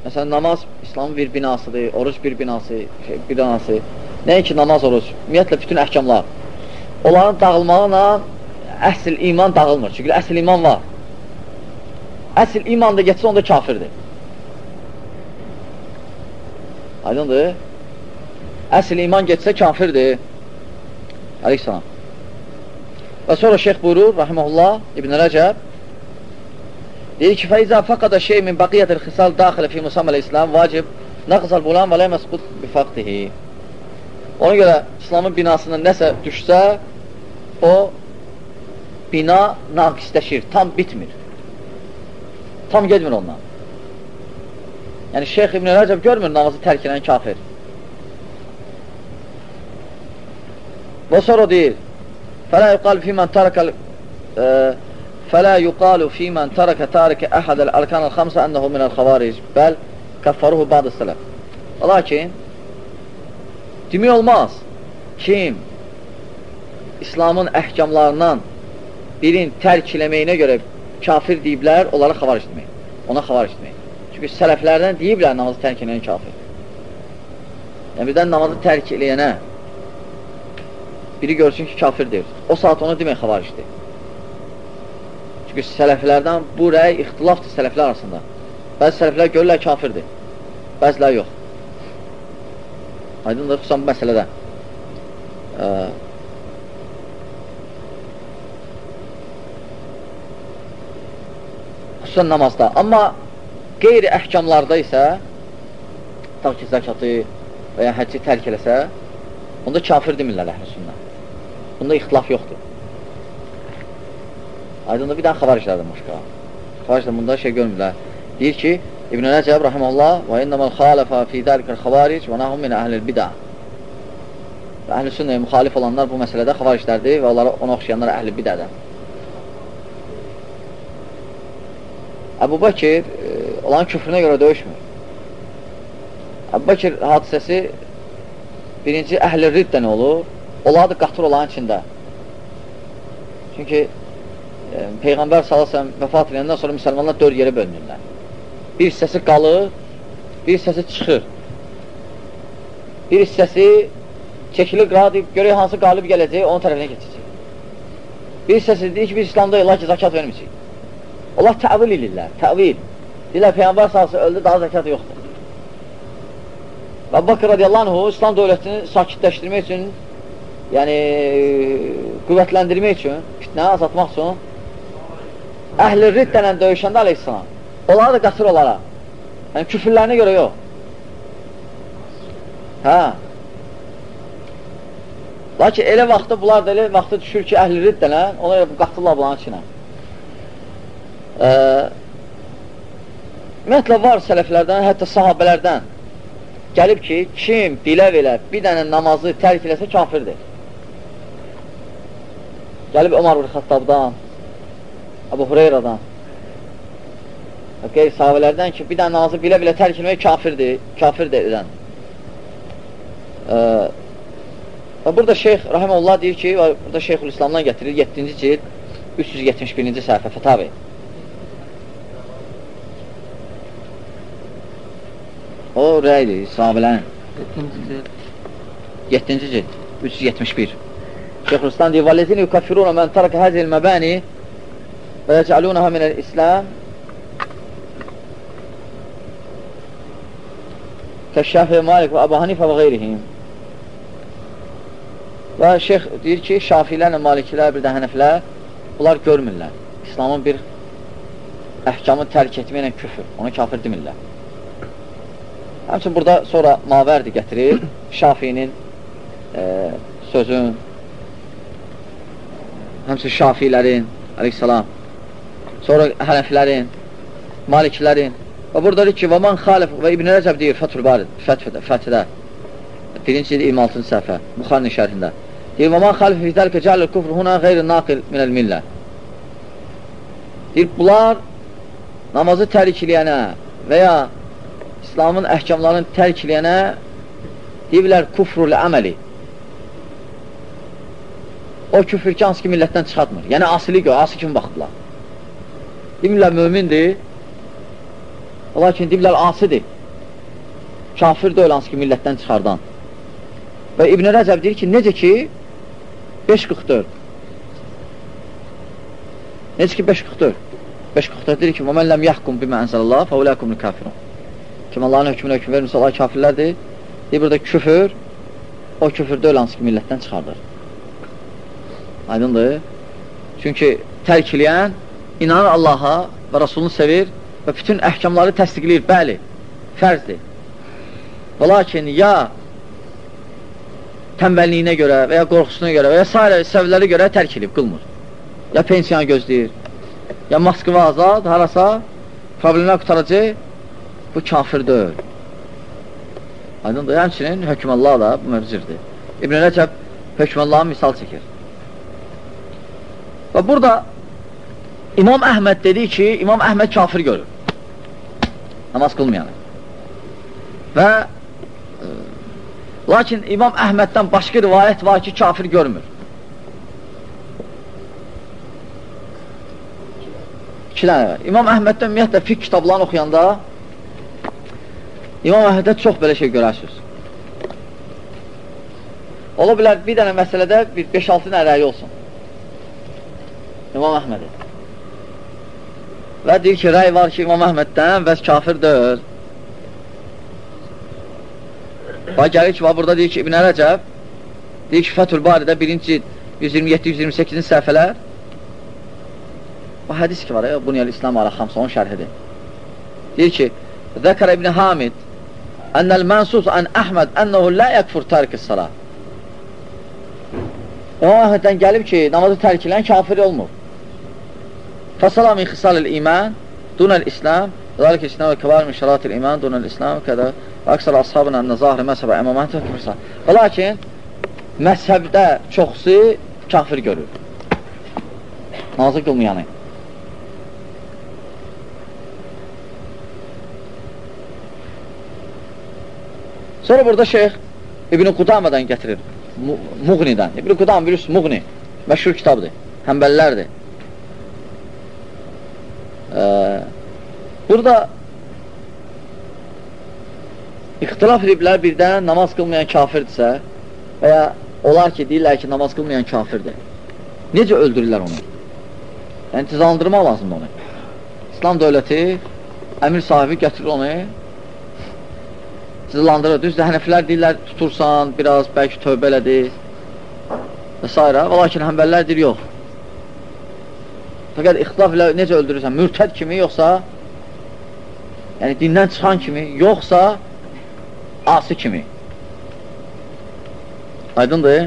Məsələn, namaz İslamın bir binasıdır, oruc bir binası. Nəinki namaz, oruc, ümumiyyətlə bütün əhkamlar. Onların dağılmağına əsl iman dağılmır. Çünki əsl iman var. Əsl iman da getsə, onda kafirdir. Aydındır? Əsl iman getsə, kafirdir. Əleyhissalam. Və sonra şeyx buyurur, rahiməhullah, İbn Rəcəb, deyir ki, فَإِذَا فَقَدَ شَيْءٍ مِنْ بَقِيَّةِ الْخِصَالِ دَاخِلَ فِي مُسَمَّى الْإِسْلَامِ vacib نَقْصَ الْبُلَانِ وَلَا مَسْقُطْ بِفَقْتِهِ. Ona görə İslamın binasından nəsə düşsə, o bina naqisləşir, tam bitmir. Tam gedmir ondan. Yəni, Şeyx İbn Rəcəb görmür namazı tərk edən kafir. Və sonra deyir, فَلَا يُقَالُ فِي مَنْ تَرَكَ تَارِكَ أَحَدَ الْأَرْكَانَ الْخَمْسَ أَنَّهُ مِنَ الْخَوَارِجِ بَلْ كَفَّرُهُ بَعْدَ السَّلَفِ. Lakin, demək olmaz, kim İslamın əhkamlarından birini tərk eləməyinə görə kafir deyiblər, onlara xavaric demək. Ona xavaric demək. Çünki sələflərdən deyiblər namazı tərk eləyən kafir. Yəni, birdən namazı tərk eləyənə biri görsün ki, kafirdir. O saat ona demək xavaricdir. Çünki sələflərdən bu rəy ixtilafdır sələflər arasında. Bəzi sələflər görürlər kafirdir. Bəzilər yox. Aydındır, xüsusən bu məsələdə. Xüsusən namazda. Amma qeyri əhkamlarda isə ta ki, zəkatı və ya həcci tərk eləsə, onda kafir demirlər əhl-i bunda ixtilaf yoxdur. Aydındır, bir dənə xavariclərdən başqa. Xavariclər bunda şey görmürlər. Deyir ki, İbn Rəcəb, rahiməhullah, və innəməl xaləfə fi dəlikəl xavaric və nəhum minə əhlil bidə. Və əhl-i sünnəyə müxalif olanlar bu məsələdə xavariclərdir və onlara ona oxşayanlar əhl-i bidədir. Əbu Bakir olan küfrünə görə döyüşmür. Əbu Bakir hadisəsi birinci əhl-i riddən olur, onlar da qatır olan içində. Çünki Peyğəmbər salasəm vəfat edəndən sonra müsəlmanlar 4 yerə bölünürlər. Bir hissəsi qalır, bir hissəsi çıxır. Bir hissəsi çəkilir, qradib, görək hansı qalib gələcək, onun tərəfinə keçəcək. Bir hissəsi deyir ki, biz İslamda yoxlar ki, zakat verməyəcək. Onlar təvil edirlər, təvil. Deyirlər, Peyğəmbər salası öldü, daha zakat yoxdur. Və Bakır radiyallahu anhu İslam dövlətini sakitləşdirmək üçün, yəni qüvvətləndirmək üçün, fitnəni azaltmaq üçün əhl-i riddənlə döyüşəndə aleyhissalam, onları da qatır onlara. Yəni küfürlərinə görə yox. Hə. Lakin elə vaxtda, bunlar da elə vaxtda düşür ki, əhl-i riddənlə, ona görə qatırlar bunların içinə. Ümumiyyətlə var sələflərdən, hətta sahabələrdən gəlib ki, kim dilə belə bir dənə namazı tərk eləsə kafirdir. Gəlib Ömər ibn Xattabdan, Əbu Hureyradan, qeyri sahabələrdən ki, bir dənə namazı bilə-bilə tərk eləmək kafirdir edən. Və burada Şeyx Rahimullah deyir ki, burada Şeyxülislamdan gətirir, 7-ci cild, 371-ci səhifə Fətavi. O rəydir, sahabələrin. 7-ci cild, 371. Şeyxülislam deyir, وَالَّذِينَ يُكَفِّرُونَ مَنْ تَرَكَ هَذِهِ الْمَبَانِ وَيَجْعَلُونَهَا مِنَ الْإِسْلَامِ كَشَّافِ Malik və Əbu Hanifə və qeyrihim. Və şeyx deyir ki, şafilərlə, malikilər, bir də hənəflər, bunlar görmürlər. İslamın bir əhkamı tərk etməklə küfür, onu kafir demirlər. Həmçin burada sonra Mavərdi gətirir, Şafinin sözün, həmçin Şafilərin, aleyhissalam, sonra Hənəfilərin, Maliklərin. Və burada deyir ki, və man xalif və İbn Rəcəb deyir, Fəthidə, 1-ci 26-cı səhifə, Buxarinin şərhində. Deyir, və man xalif fizəlikə cəlir küfr huna qeyri naqil minəl millə. Deyir, bunlar namazı tərk eləyənə və ya İslamın əhkamlarını tərk eləyənə deyirlər küfrül əməli. O küfür ki, hansı ki millətdən çıxartmır. Yəni, asili gör, asili kimi baxdılar. Deyirlər, mömindir, lakin deyirlər, asidir. kafir deyil hansı ki, millətdən çıxardan. Və İbn Rəcəb deyir ki, necə ki, 5.44. Necə ki, 5.44. 5.44 deyir ki, وَمَنْ لَمْ يَحْكُمْ بِمَا أَنْزَلَ اللّٰهِ فَاُولَٰئِكُمُ الْكَافِرُونَ. Kim Allahın hökmünə hökm vermirsə, Allah kafirlərdir. Deyir, burada küfür, o küfür deyil hansı ki, millətdən çıxardır. Aydındır. Çünki tərk eləyən inanır Allaha və Rasulunu sevir və bütün əhkamları təsdiqləyir. Bəli, fərzdir. Və lakin ya tənbəlliyinə görə və ya qorxusuna görə və ya s. səbəblərə görə tərk edib, qılmır. Ya pensiyanı gözləyir, ya Moskva azad, harasa problemlər qutaracaq, bu kafir deyil. Aydındır. Həmçinin hökməllah da bu mövzirdir. İbn Rəcəb hökməllahın misal çəkir. Və burada İmam Əhməd dedi ki, İmam Əhməd kafir görür. Namaz qılmayanı. Və lakin İmam Əhməddən başqa rivayət var ki, kafir görmür. İki dənə var. İmam Əhməddən ümumiyyətlə fiqh kitablarını oxuyanda İmam Əhmədə çox belə şey görərsiniz. Ola bilər bir dənə məsələdə 5-6 dənə rəyi olsun. İmam Əhmədi. Və deyir ki, rəy var ki, İmam Əhməddən bəs kafir deyil. Və gəlir ki, burada deyir ki, İbn Rəcəb deyir ki, Fəthül Baridə 1-ci 127-128-ci səhifələr bu hədis ki var, Bunyəl İslam ala xamsa, onun şərhidir. Deyir ki, Zəkər İbn Hamid ənəl mənsus ən Əhməd ənəhu lə yəkfur tərk-i salah. İmam Əhməddən gəlib ki, namazı tərk edən kafir olmur. Fəsala min xisalil iman dunəl İslam zəlik İslam və kəbar min şəratil iman dunəl İslam kədə və əksər ashabına ənə zahiri məzhəbə əmamətə küfürsə. Və lakin məzhəbdə çoxsu kafir görür. Namazı qılmayanı. Sonra burada şeyx İbn Qudamadan gətirir. Muğnidən. İbn Qudam bilirsiniz, Muğni. Məşhur kitabdır. Həmbəllərdir. Burada ixtilaf ediblər birdən namaz qılmayan kafirdirsə və ya olar ki, deyirlər ki, namaz qılmayan kafirdir. Necə öldürürlər onu? Yəni, cəzalandırmaq lazımdır onu. İslam dövləti, əmir sahibi gətirir onu, cəzalandırır. Düzdür, hənəflər deyirlər, tutursan, biraz, bəlkə tövbə elədir və s. Və lakin həmbəllər deyir, yox. Fəqət ixtilaf ilə necə öldürürsən? Mürtəd kimi, yoxsa yəni dindən çıxan kimi, yoxsa asi kimi. Aydındır?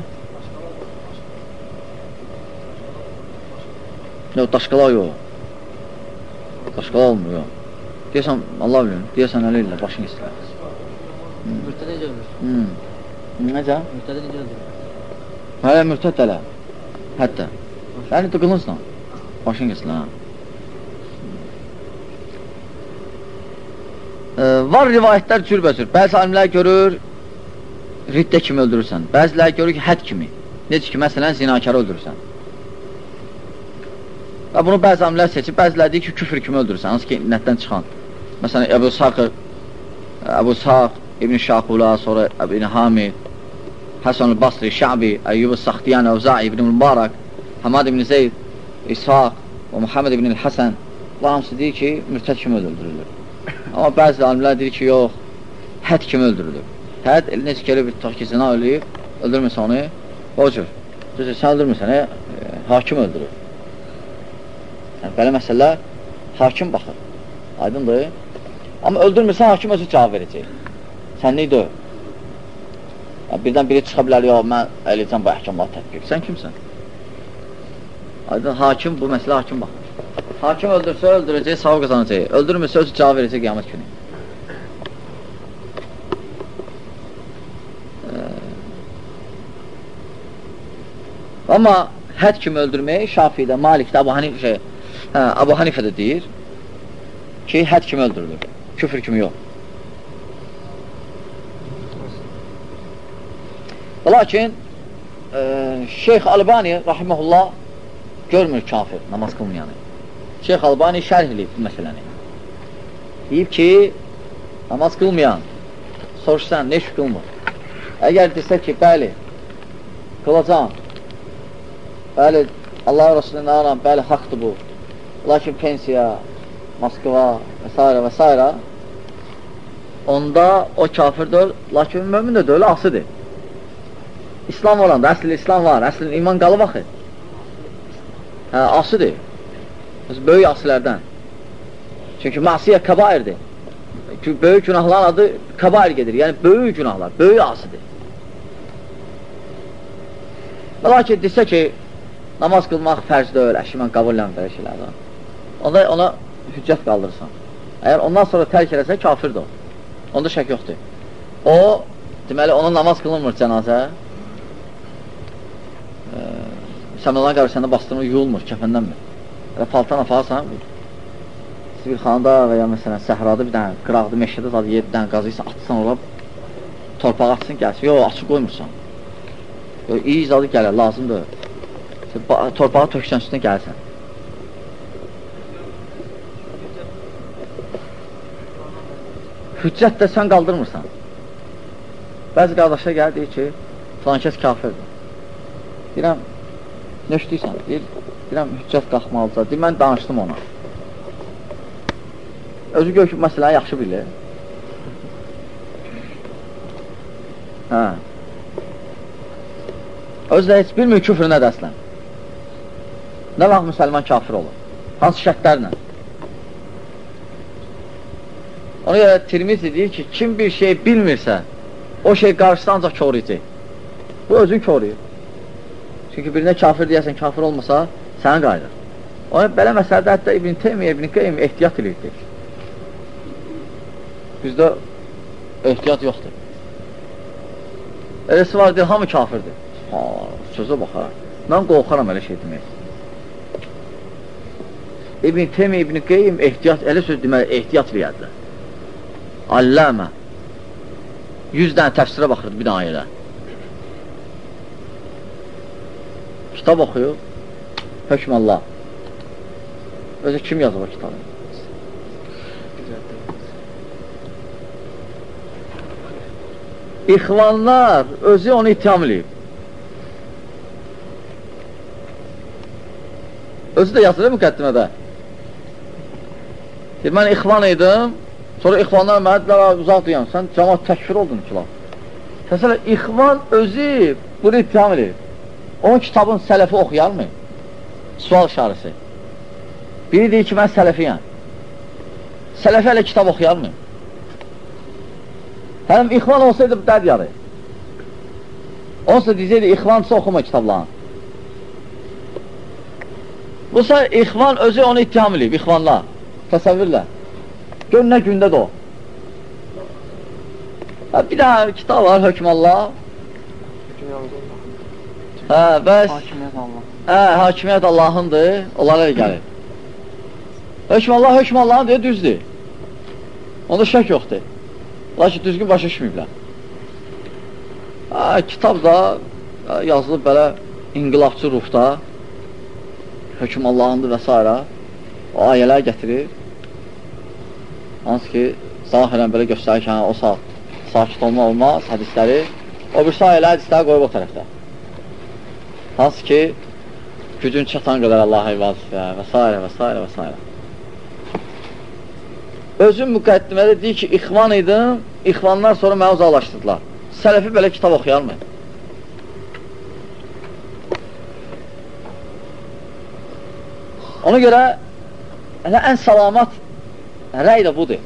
Yox, daşqalaq yox. Daşqalaq olmur, yox. Deyəsən, Allah bilir, deyəsən əli ilə, başını istəyir. Mürtədə necə öldürür? Necə? Mürtədə necə öldürür? Hələ mürtəd hələ. Hətta. Yəni, tıqılınsın. Başın kesin, ha. Var rivayətlər cürbəcür. Bəzi alimlər görür, riddə kimi öldürürsən. Bəzilər görür ki, həd kimi. Necə ki, məsələn, zinakarı öldürürsən. Və bunu bəzi alimlər seçib, bəzilər deyir ki, küfür kimi öldürürsən, hansı ki, nətdən çıxan. Məsələn, Əbu Saq, İbn Şaqula, sonra İbn Hamid, Həsən el-Basri, Şəbi, Əyyub el-Saxtiyan, Əvza'i, İbn Mübarək, Hamad İbn Zeyd, İshaq və Muhammed İbn el-Həsən, bunlar hamısı deyir ki, mürtəd kimi öldürülür. Amma bəzi alimlər deyir ki, yox, həd kimi öldürülür. Həd, necə gəlib bir tutaq ki, zina ölüyüb, öldürmürsən onu, o cür. Düzdür, sən öldürmürsən, hakim öldürür. Yəni, belə məsələlər hakim baxır, aydındır. Amma öldürmürsən, hakim özü cavab verəcək. Sənlik deyil. Birdən biri çıxa bilər, yox, mən eləyəcəm bu əhkamları tətbiq. Sən kimsən? Aydın, hakim, bu məsələ hakim baxır. Hakim öldürsə, öldürəcək, savab qazanacaq. Öldürmürsə, özü cavab verəcək qiyamət günü. Amma həd kimi öldürmək Şafiidə, Malikdə, Abu Hanifədə deyir ki, həd kimi öldürülür. Küfür kimi yox. Lakin Şeyx Albani, rahiməhullah, görmür kafir, namaz qılmayanı. Şeyx Albani şərh edib bu məsələni. Deyib ki, namaz qılmayan, soruşsan, ne iş qılmır? Əgər desə ki, bəli, qılacam, bəli, Allah Rasulü inanıram, bəli, haqdır bu, lakin pensiya, Moskva və s. Onda o kafirdir, lakin mümin də deyil, asıdır. İslam olanda, əslində İslam var, əslində iman qalıb axı. Asıdır. Böyük asılərdən. Çünki masiyə kəbairdir. Böyük günahların adı kəbair gedir. Yəni, böyük günahlar, böyük asıdır. Lakin desə ki, namaz qılmaq fərz deyil, əşimən qəbullən belə şeylərdən. Onda ona hüccət qaldırırsan. Əgər ondan sonra tərk eləsə, kafirdir o. Onda şək yoxdur. O, deməli, ona namaz qılınmır cənazə. Səmlədən qarşısında bastırmır, yuyulmur, kəfəndənmir. Və paltan aparsan, bir xanda və ya məsələn, səhrada bir dənə qıraqdı, meşədə zadı 7 dənə qazıysa, atsan ola, torpağı atsın, gəlsin. Yox, açıq qoymursan. Yox, iyi zadı gələr, lazımdır. Torpağı töksən üstünə gəlsən. Hüccət də sən qaldırmırsan. Bəzi qardaşlar gəlir, deyir ki, falan kəs kafirdir. Deyirəm, nə işləyirsən? Deyirəm, hüccət qalxmalıdır. Deyir, mən danışdım ona. Özü gör ki, məsələni yaxşı bilir. Özü də heç bilmir küfür nədir əslən. Nə vaxt müsəlman kafir olur? Hansı şərtlərlə? Ona görə Tirmizi deyir ki, kim bir şey bilmirsə, o şey qarşısı ancaq körüyəcək. Bu özün körüyür. Çünki birinə kafir deyəsən, kafir olmasa, sənə qayıdır. Ona belə məsələdə hətta İbn Teymiyyə, İbn Qeym ehtiyat edirdik. Bizdə ehtiyat yoxdur. Eləsi var deyil, hamı kafirdir. Sözə baxar. Mən qorxaram elə şey demək. İbn Teymiyyə, İbn Qeym ehtiyat, elə söz demək, ehtiyat eləyədilər. Alləmə 100 dənə təfsirə baxırdı bir dənə ayələ. Kitab oxuyur, hökm Allah. Özü kim yazıb o kitabı? İxvanlar özü onu ittiham eləyib. Özü də yazılır müqəddimədə. Mən ixvan idim, sonra ixvanlar mənə dedilər, uzaq duyan, sən cəmat təkfir oldun ki, lan. Məsələn, ixvan özü bunu ittiham edir. Onun kitabın sələfi oxuyarmı? Sual işarəsi. Biri deyir ki, mən sələfiyəm. Sələfi hələ kitab oxuyarmı? Hələm ixvan olsaydı dəd yarı. Onsa deyəcəkdi, ixvançısı oxuma kitablarını. Bu sefer ixvan özü onu ittiham edib, ixvanlar. Təsəvvürlə. Gör nə gündədir o. Bir daha kitab var, Hökmallah. Bəs hakimiyyət Allahındır, onlara gəlir. Hökmallah, Hökmallahın deyə düzdür. Onda şək yoxdur. Lakin düzgün başa düşməyiblər. Kitab da yazılıb belə inqilabçı ruhda, hökm Allahındır və s. O ayələr gətirir. Hansı ki, zahirən belə göstərir ki, o saat sakit olmaz, hədisləri. O bir ayələr hədisləri qoyub o tərəfdə. Hansı ki, gücün çatan qədər Allah'a ibadət və s. və s. və s. Özün müqəddimədə deyir ki, ixvan idim, ixvanlar sonra mənə uzaqlaşdırdılar. Sələfi belə kitab oxuyarmı? Ona görə ən salamat rəy də budur.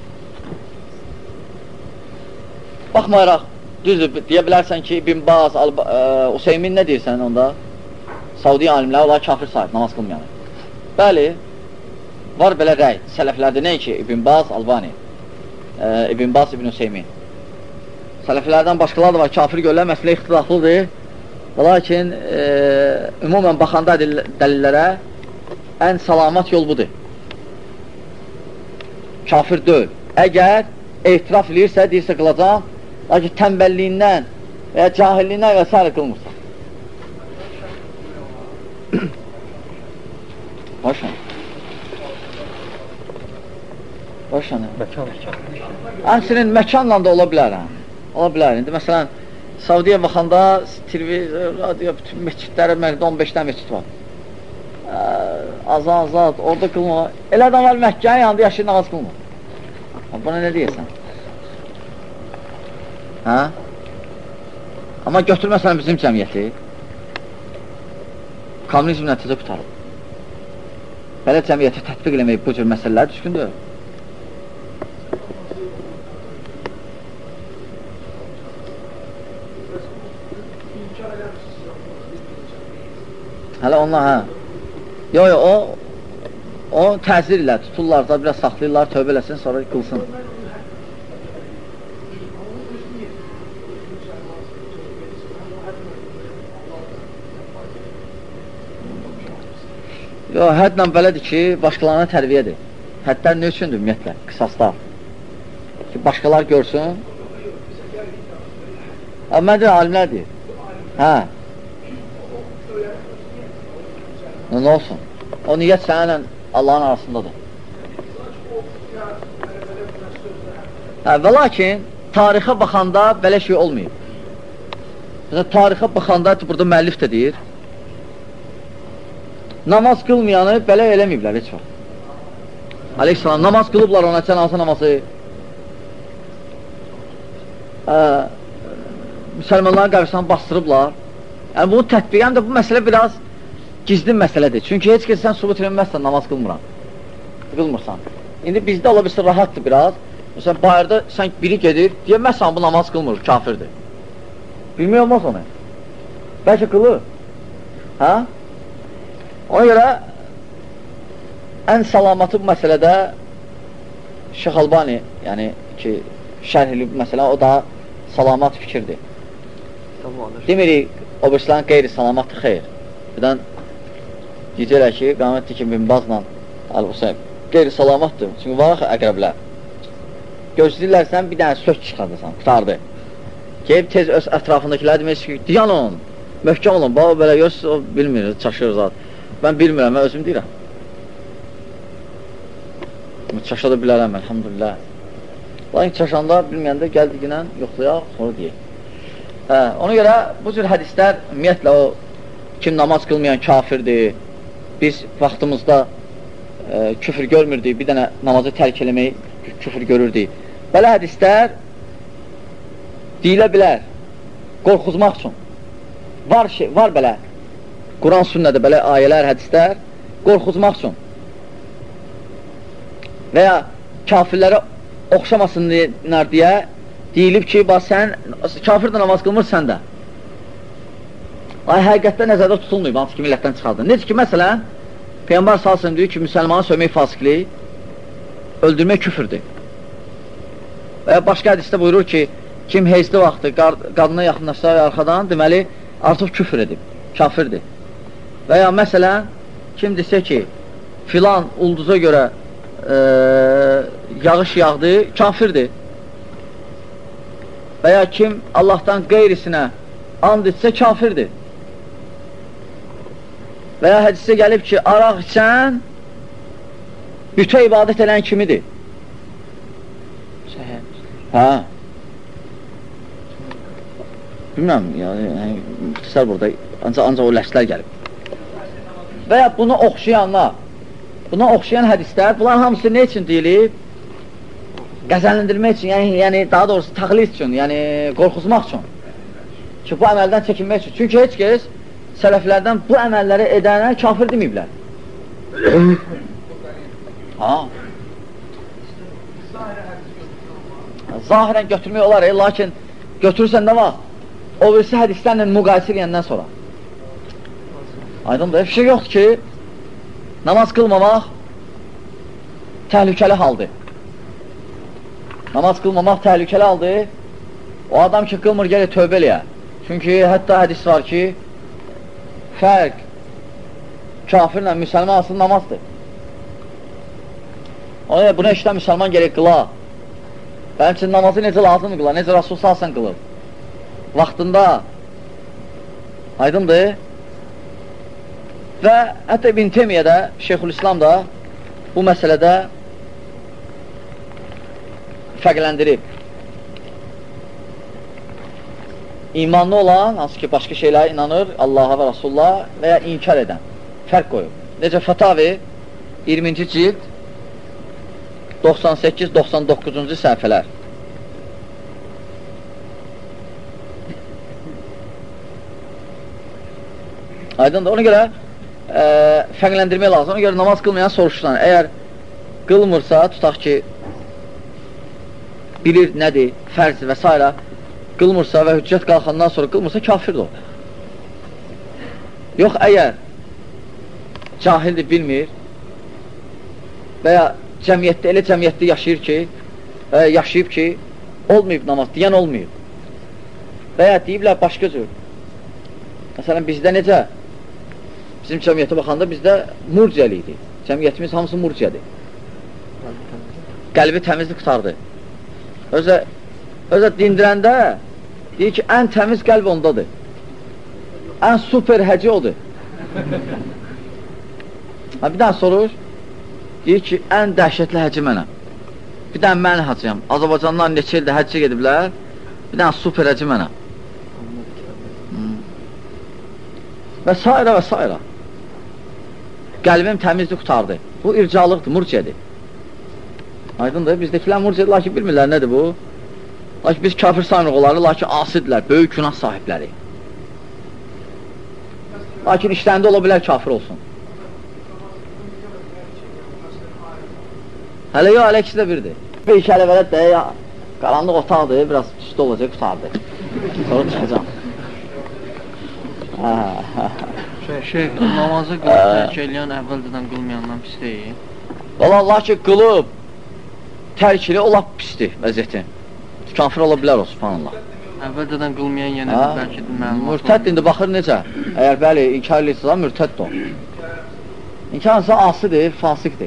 Baxmayaraq, düzdür, deyə bilərsən ki, İbn Baz, Useymin nə deyirsən onda? Saudi alimlər, onlar kafir sahib, namaz qılmayanı. Bəli, var belə rəy, sələflərdə nə ki, İbn Baz, Albani, İbn Baz, İbn Useymin. Sələflərdən başqalar da var, kafir görürlər, məsələ ixtilaflıdır. Lakin, ümumən baxanda dəlillərə, ən salamat yol budur. Kafir deyil. Əgər etiraf edirsə, deyirsə qılacaq, lakin tənbəlliyindən və ya cahilliyindən və s. qılmırsa. Başlanı. Başlanı. Həmçinin məkanla da ola bilər. Ola bilər. İndi məsələn, Saudiya baxanda televizor, radio, bütün məscidlərə 15-dən məscid var. Azad, orada qılma. Elə adam var Məkkənin yanında yaşayır, namaz qılma. Buna nə deyirsən? Hə? Amma götürməsən bizim cəmiyyəti kommunizmlə tezə qutarıb. Belə cəmiyyəti tətbiq eləmək bu cür məsələlər düşkündür. Hələ onlar, hə. O təsir ilə tuturlar da, biraz saxlayırlar, tövbə eləsin, sonra qılsın. Hədlə belədir ki, başqalarına tərbiyədir. Hədlər nə üçündür ümumiyyətlə? Qisaslar. Ki, başqalar görsün. Mən deyir, alimlər deyir. Hə. Nə olsun? O niyyət sənlə Allahın arasındadır. Və lakin, tarixə baxanda belə şey olmayıb. Tarixə baxanda, burada müəllif də deyir, namaz qılmayanı belə eləməyiblər heç vaxt. Aleyhisselam, namaz qılıblar ona, cənazə namazı. Müsəlmanların qəbirstanı bastırıblar. Yəni, bunu tətbiqən də bu məsələ biraz gizli məsələdir. Çünki heç kəs sən subut edilməzsən, namaz qılmırsan. İndi bizdə ola bilsin, rahatdır biraz. Məsələn, bayırda sən biri gedir, deyəməzsən, bu namaz qılmır, kafirdir. Bilmək olmaz onu. Bəlkə qılır. Hə? Ona görə ən salamatı bu məsələdə Şeyx Albani, yəni ki, şərhli bu məsələ, o da salamat fikirdir. Demirik, o birisilərin qeyri-salamatdır, xeyr. Birdən deyəcəklər ki, qamətdir ki, Bin Bazla Əl-Hüseyn qeyri-salamatdır, çünki var əqrəblər. Gözləyirlərsən, bir dənə sök çıxardırsan, qutardı. Gelib tez öz ətrafındakilər demək ki, diyan olun, möhkəm olun, bax, belə görürsünüz, o bilmir, çaşır zat. Mən bilmirəm, mən özüm deyirəm. Çaşa da bilərəm, əlhamdülillah. Lakin çaşanda, bilməyəndə gəldiqinə yoxlayaq, sonra deyək. Ona görə bu cür hədislər, ümumiyyətlə o, kim namaz qılmayan kafirdir, biz vaxtımızda küfür görmürdük, bir dənə namazı tərk eləmək küfür görürdük. Belə hədislər deyilə bilər, qorxuzmaq üçün. Var belə. Quran sünnədə belə ayələr, hədislər qorxuzmaq üçün və ya kafirlərə oxşamasınlar deyə deyilib ki, sən kafir də namaz qılmırsan da. Həqiqətdə nəzərdə tutulmayıb, hansı ki, millətdən çıxardır. Necə ki, məsələn, Peyğəmbər salsın deyir ki, müsəlmanı sövmək fasiklik, öldürmək küfürdür. Və ya başqa hədisdə buyurur ki, kim heyzli vaxtı qadına yaxınlaşsa və arxadan, deməli, artıq küfür edib, kafirdir. Və ya məsələn, kim desə ki, filan ulduza görə yağış yağdı, kafirdir. Və ya kim Allahdan qeyrisinə and etsə, kafirdir. Və ya hədisdə gəlib ki, araq içən bütə ibadət edən kimidir. Hə. Bilməm, yəni, müxtisar burada, ancaq o ləşlər gəlib. Və ya bunu oxşayanlar, buna oxşayan hədislər, bunlar hamısı nə üçün deyilib? Qəzəlləndirmək üçün, yəni daha doğrusu təxlis üçün, yəni qorxuzmaq üçün. Ki, bu əməldən çəkinmək üçün. Çünki heç kəs sələflərdən bu əməlləri edənə kafir deməyiblər. Zahirən götürmək olar, lakin götürürsən nə var? O birisi hədislərlə müqayisə edəndən sonra. Aydındır, bir şey yoxdur ki, namaz qılmamaq təhlükəli haldır. Namaz qılmamaq təhlükəli haldır. O adam ki, qılmır, gəlir tövbə eləyə. Çünki hətta hədis var ki, fərq kafirlə müsəlman asıl namazdır. Ona görə, buna işlə müsəlman gerək qıla. Bənim üçün namazı necə lazımdır qıla, necə Rasul salsan qılır. Vaxtında aydındır. Və hətta İbn Teymiyyə, Şeyxülislam da bu məsələdə fərqləndirib. İmanlı olan, hansı ki başqa şeylərə inanır, Allaha və Rasulullah və ya inkar edən. Fərq qoyur. Necə Fatavi 20-ci cild 98-99-cu səhifələr. Aydındır. Ona görə fərqləndirmək lazım. Ona görə namaz qılmayan soruşursan. Əgər qılmırsa, tutaq ki, bilir nədir, fərz və s. qılmırsa və hüccət qalxandan sonra qılmırsa, kafirdir o. Yox, əgər cahildir, bilmir və ya cəmiyyətdə, elə cəmiyyətdə yaşayıb ki, olmayıb namaz, deyən olmayıb. Və ya deyiblər başqa cür. Məsələn, bizdə necə? Bizim cəmiyyətə baxanda bizdə murciəlidir. Cəmiyyətimiz hamısı murciədir. Qəlbi təmizlik qutardı. Özə dindirəndə deyir ki, ən təmiz qəlb ondadır. Ən super həci odur. Bir dənə sorur, deyir ki, ən dəhşətli həci mənəm. Bir dənə mən hacıyam. Azərbaycandan neçə ildə həccə gediblər, bir dənə super həci mənəm. Və s. və s. Qəlbim təmizlik qutardı. Bu ircalıqdır, murciədir. Aydındır, bizdəkilər murciədir, lakin bilmirlər nədir bu? Lakin biz kafir saymırıq onları, lakin asidirlər, böyük günah sahibləri. Lakin işlərində ola bilər kafir olsun. Hələ yox, hələ ikisi də birdir. Bir iki hələ vələt də, qaranlıq otaqdır, biraz üstü olacaq, qutardı. Sonra çıxacaq. Şeyh, namazı qılıb tərk eləyən əvvəldən qılmayandan pis deyil. Valla Allah ki, qılıb tərk elə, o lap pisdir vəziyyəti. Kafir ola bilər o, subhanallah. Əvvəldən qılmayan yenə də bəlkə də məlumat. Mürtəd indi baxır necə? Əgər bəli, inkar eləyirsə, mürtəd o. İnkar olsa asıdır, fasikdir.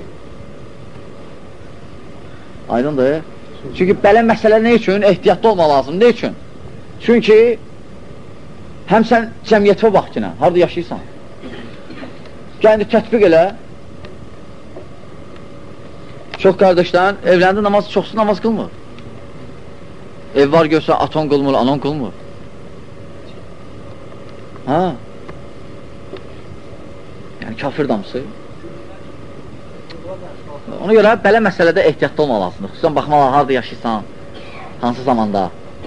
Aydındır. Çünki belə məsələ nə üçün? Ehtiyatlı olmaq lazım. Nə üçün? Çünki həm sən cəmiyyətə bax ki, harada yaşayırsan. Gəndi tətbiq elə. Çox qardaşlar, evləndə çoxsu namaz qılmır. Ev var görsə, aton qılmır, anon qılmır. Yəni, kafir damısı. Ona görə belə məsələdə ehtiyatlı olmaq lazımdır. Xüsusən baxmalar, harada yaşayırsan, hansı zamanda.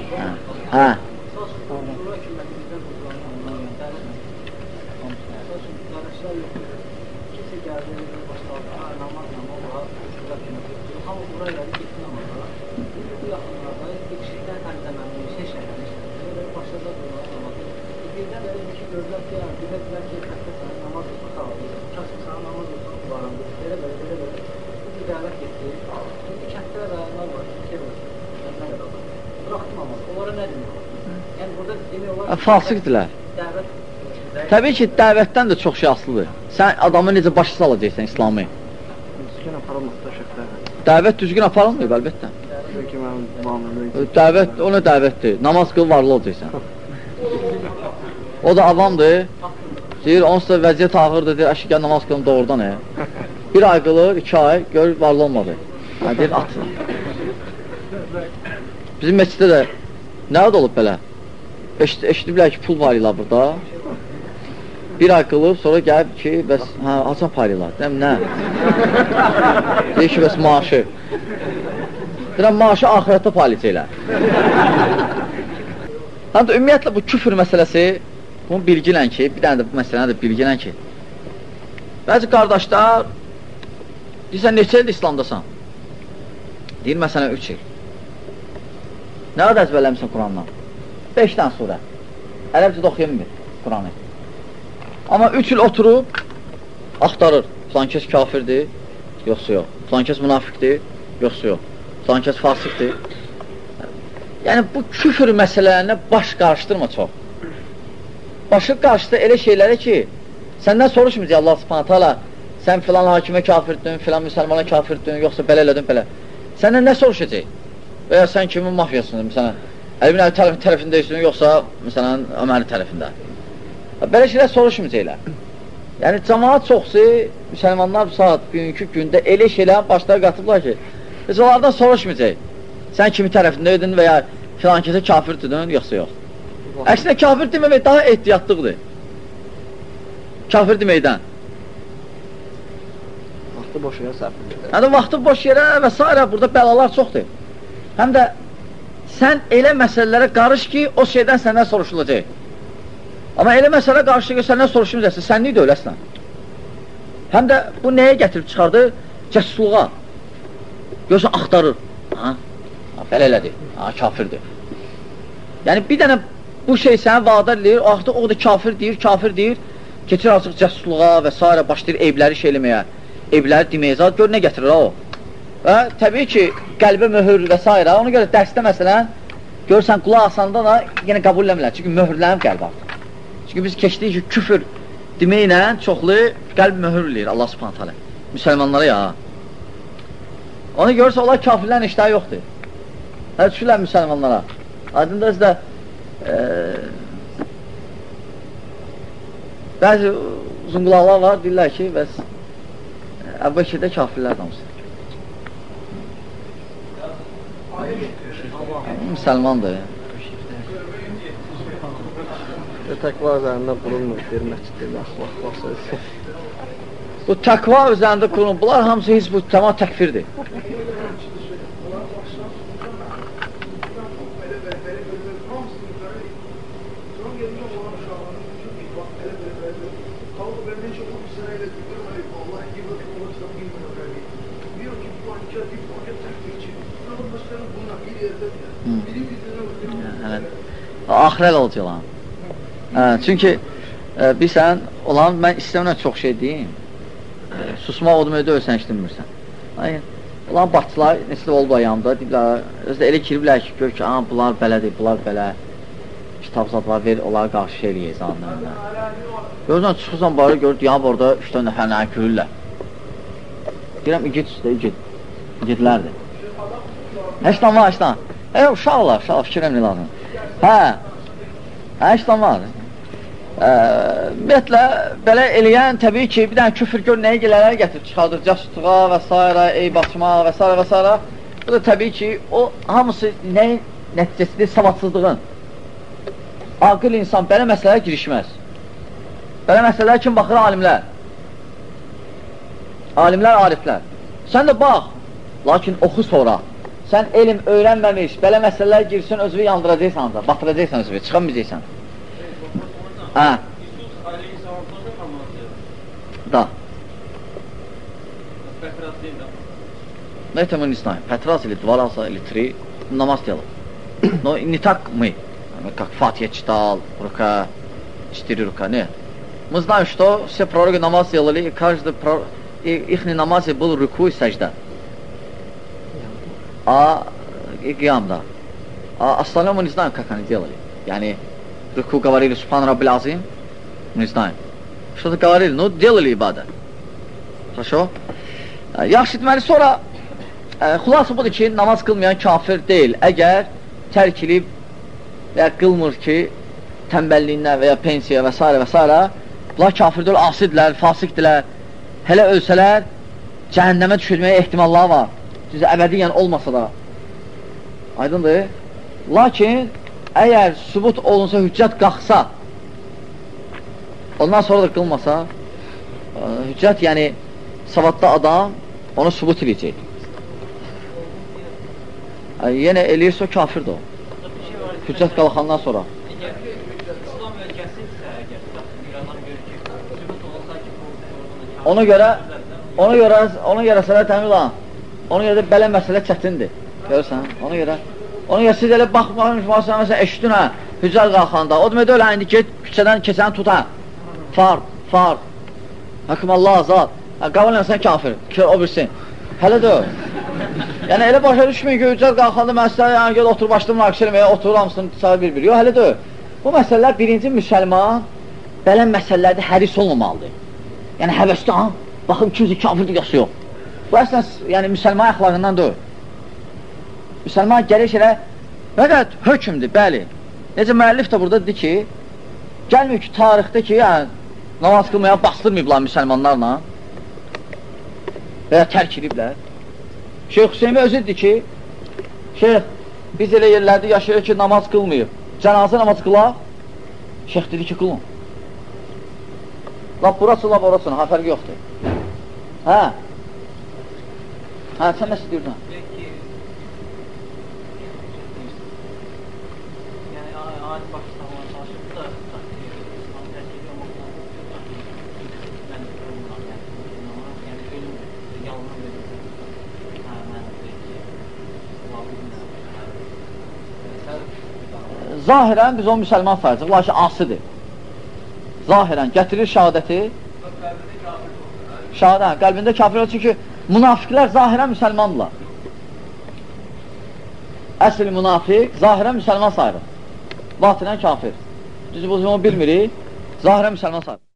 Fasikdirlər. Təbii ki, dəvətdən də çox şey asılıdır. Sən adamı necə başa salacaqsan İslamı? Düzgün aparılmaqda şəklər. Dəvət düzgün aparılmıyor, əlbəttə. Dəvət, o nə dəvətdir? Namaz qıl, varlı olacaqsan. O da avamdır. Deyir, onsuz da vəziyyət ağırdır, deyir, əşi gəl namaz qılım doğrudan. Bir ay qılır, 2 ay, görür, varlı olmadı. Deyir, atın. Bizim məsciddə də nədə olub belə? Eşidiblər ki, pul paylayırlar burada. Bir ay qılıb, sonra gəlib ki, bəs, haçan paylayırlar? Deyəm, nə? Deyir ki, bəs maaşı. Deyirəm, maaşı ahirətdə paylayacaqlar. Həmdə, ümumiyyətlə, bu küfür məsələsi, bunu bilgilən ki, bir dənə də bu məsələni də bilgilən ki, bəzi qardaşlar, deyirsən, neçə ildir İslamdasan? Deyir, məsələn, 3 il. Nə qədər əzbərləmişsən Qurandan? 5 dənə surə. Ərəbcədə oxuyamır Quranı. Amma 3 il oturub, axtarır. Filan kəs kafirdir, yoxsa yox. Filan kəs münafiqdir, yoxsa yox. Filan kəs fasikdir. Yəni, bu küfür məsələlərinə baş qarışdırma çox. Başı qarşıda elə şeylərə ki, səndən soruşmayacaq Allah subhanətə ala, sən filan hakimə kafirdin, filan müsəlmana kafirdin, yoxsa belə elədin, belə. Səndən nə soruşacaq? Və ya sən kimin mafiyasındır, məsələn, Əlibin Əli tərəfində istəyirsən, yoxsa, məsələn, Öməri tərəfində. Belə şeylər soruşmayacaqlar. Yəni, cəmaat çoxsu, müsəlmanlar bu saat, bugünkü gündə elə şeylərin başları qatıblar ki, heç onlardan soruşmayacaq. Sən kimi tərəfində idin və ya filan kəsə kafirdirdin, yoxsa yox. Əksinə kafir deməmək daha ehtiyatlıqdır. Kafir deməkdən. Vaxtı boş yerə sərf edir. Həm vaxtı boş yerə və s. burada bəlalar çoxdur. Həm də sən elə məsələlərə qarış ki, o şeydən səndən soruşulacaq. Amma elə məsələ qarşı ki, səndən soruşulacaqsa, sən niyə öləsən? Həm də bu nəyə gətirib çıxardı? Cəsusluğa. Görürsən, axtarır. Belə elədir. Kafirdir. Yəni, bir dənə bu şey səni vadar edir, artıq o da kafir deyir, keçir artıq cəsusluğa və s. başlayır evləri şey eləməyə, evləri deməyə zat, gör nə gətirir o. Və təbii ki, qəlbə möhür və s. Ona görə dərsdə məsələn, görürsən, qulaq asanda da yenə qəbul eləmirlər, çünki möhürlənib qəlb artıq. Çünki biz keçdik ki, küfür deməklə çoxlu qəlb möhür eləyir Allah subhanət hələ. Müsəlmanlara ya. Onu görürsə, onlar kafirlərin iştahı yoxdur. Hələ düşürlər müsəlmanlara. Aydın da sizdə bəzi uzun qulaqlar var, deyirlər ki, bəs Əbubəkirdə kafirlər damsın. Müsəlmandır. Təqva üzərində qurulmuş bir məsciddir. Bu təqva üzərində qurulmuş. Bunlar hamısı heç bu tamam təkfirdir. Axirəl olacaq. Çünki bilsən, olan mən istəmirəm çox şey deyim. Susmaq odum ödə ölsən işləmirsən. Olan batçılar neçələ olub ayağımda, deyiblər, özdə elə kiriblər ki, gör ki, bunlar belədir, bunlar belə. Kitab zadlar ver, onlara qarşı şey eləyək zanlarına. Görürsən, çıxırsan barı, gör, deyəm, orada 3-4 nəfərlə gülürlər. Deyirəm, igid üstə, igidlərdir. Həşdən var, həşdən. Uşaqlar, fikirəm nə lazım. Həşdən var. Ümumiyyətlə, belə eləyən təbii ki, bir dənə küfür gör, nəyə gələrə gətirib çıxardır, cəsutluğa və s. Eyb açmaq və s. və s. Bu da təbii ki, o hamısı nəyin nəticəsidir? Savadsızlığın. Aqil insan belə məsələyə girişməz. Belə məsələyə kim baxır? Alimlər. Alimlər, ariflər. Sən də bax, lakin oxu sonra. Sən elm öyrənməmiş, belə məsələlər girsin, özünü yandıracaqsan da, batıracaqsan özünü, çıxamayacaqsan. Da. Это мы не знаем. 5 раз или 2 раза или 3 намаз делал. Но не так мы. Как Фатия читал, рука, 4 рука. Нет. Мы знаем, что все пророки намаз делали, и каждый пророк, их намазе был руку и сажда. И qiyam da. Остальное мы не знаем, как они делали. Yani, руку говорили, Субхан Раббил Азим, мы не знаем. Что-то говорили, ну, делали ибадət. Хорошо? Yaxşı, deməli, sonra xulası budur ki, namaz qılmayan kafir deyil. Əgər tərk edib və qılmır ki, tənbəlliyindən və ya pensiya və s. və s. Bunlar kafirdir, asidlər, fasikdirlər. Hələ ölsələr, cəhənnəmə düşürməyə ehtimalları var. Sizə əbədiyyən olmasa da. Aydındır. Lakin, əgər sübut olunsa, hüccət qalxsa, ondan sonra da qılmasa, hüccət, yəni, savadlı adam onu sübut edəcək. Yenə eləyirsə, o kafirdir o. Hüccət qalxandan sonra. Ona görə sənə təmin olan, ona görə də belə məsələ çətindir. Görürsən, ona görə siz elə baxmaqsın, məsələn, eşitdin hə, hüccət qalxanda, o demək öyle, indi get, küçədən keçəni tut hə, fard, hakim Allah azad, qabal sən kafir, o bilsin, hələ də o. Yəni, elə başa düşməyin ki, hüccət qalxanda, mən sizə, yəni, gəl, otur başlayım, münaqişə eləməyə, oturur hamısını, tisarı bir-bir, yox, hələ də o. Bu məsələlər, birinci müsəlman, belə məsələlərdə həris olmamalıdır. Yəni, həvəsdə, baxın, kimsə kafirdir, yası yox. Bu, əslən, yəni, müsəlman əxlaqından da o. Müsəlman gəlir şeylə, fəqət hökmdür, bəli. Necə müəllif də burada dedi ki, gəlmir ki, tarixdə ki, yəni, namaz qılmaya bastırmayıblar müsəlmanlarla və ya tərk ediblər. Şeyx Hüseymi özü dedi ki, Şeyx, biz elə yerlərdə yaşayır ki, namaz qılmayıb. Cənazə namaz qılaq, Şeyx dedi ki, qılın. Lap burası, lap orasını, ha, fərqi yoxdur. Hə? Hə, sən nə istəyirdin? Yəni, aid başlamaya çalışıb da İslam tərkibi olmaqdan mən ölmürəm, yəni ölmür, yalına verir. Hə, mən Zahirən biz o müsəlman sayacaq, lakin asıdır. Zahirən gətirir şəhadəti. Şəhadət, qəlbində kafir olur, çünki münafiqlər zahirən müsəlmandırlar. Əsl münafiq zahirən müsəlman sayılır. Batinən kafir. Düzü, bunu bilmirik, zahirən müsəlman sayılır.